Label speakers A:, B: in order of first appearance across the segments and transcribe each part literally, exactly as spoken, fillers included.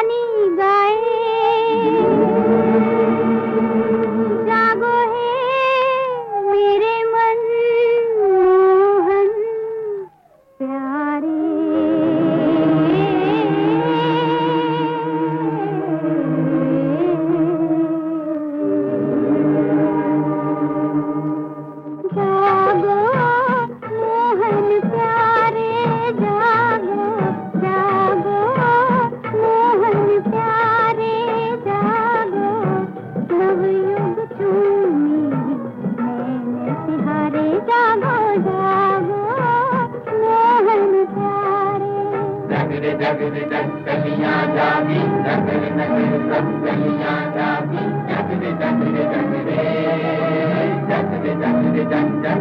A: रानी गाए, जागो है मेरे मन मोहन प्यारे। जागो मोहन प्यारे, जागो जागो मोहन प्यारे, जागो नवयुग चूमी मैंने तिहारे, जागो जागो मोहन प्यारे।
B: नगर नगर दस कलियां जागी, नगर नगर सब कलियां जागी, नगर नगर नगर नगर नगर नगर।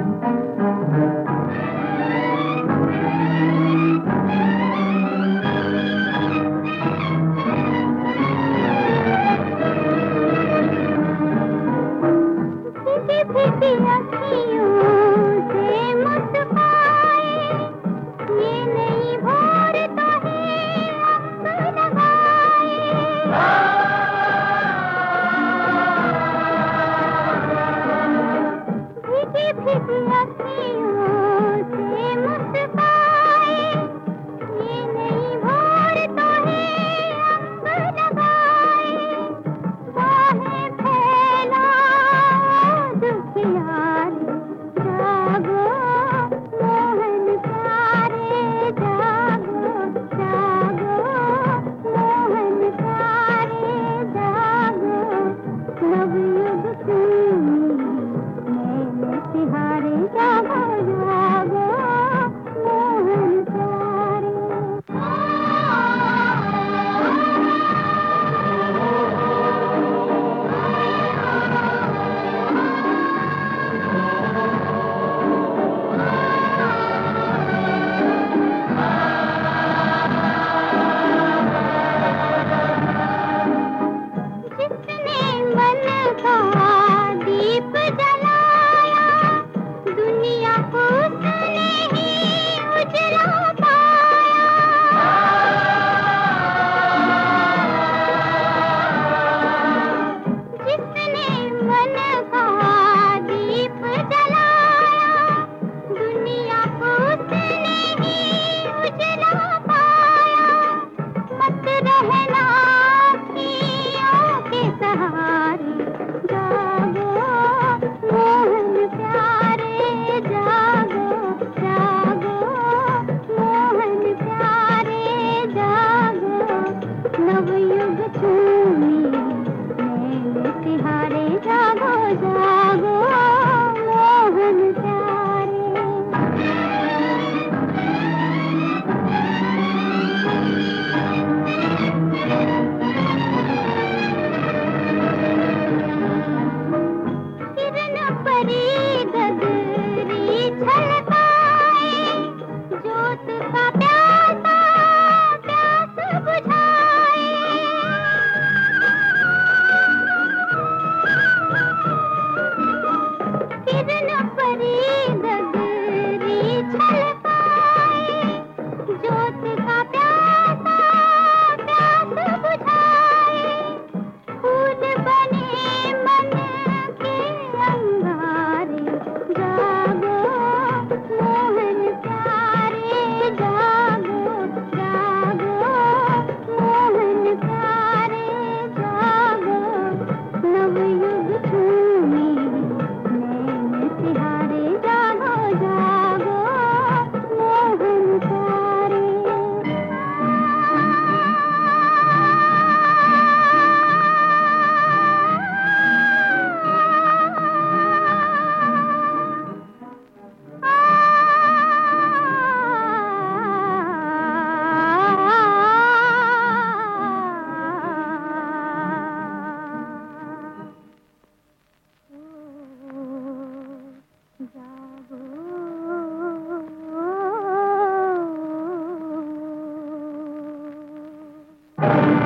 A: फीकी फीकी अखियों से मुस्काए, ये नई भोर तो है अंग लगाए। फीकी फीकी अखियों से मुस्काए, ये नई भोर तो है अंग लगाए। बाहें फैलाओ दुखियारे, जागो मोहन प्यारे, जागो जागो मोहन प्यारे, जागो नवयुग चूमी मैंने तिहारे, जागो जागो मोहन प्यारे। जिसने मन का दीप जलाया, दुनिया को उसने ही उजला पाया। जिसने मन का दीप जलाया, दुनिया को उसने ही उजला पाया। मत रहना अखियों के सहारे, जागो मोहन प्यारे, जागो जागो मोहन प्यारे, जागो नवयुग चूमी मैंने तिहारे, जागो जागो मोहन प्यारे। किरण परी गगरी छलकाए, जोत का प्यासा प्यास बुझाए। किरण परी गगरी छलकाए, जोत का प्यासा प्यास बुझाए। फूल बने मन के अंगारे, जागो मोहन प्यारे, जागो जागो मोहन प्यारे, जागो नवयुग चूमी मैंने तिहारे, जागो जागो मोहन प्यारे। जागो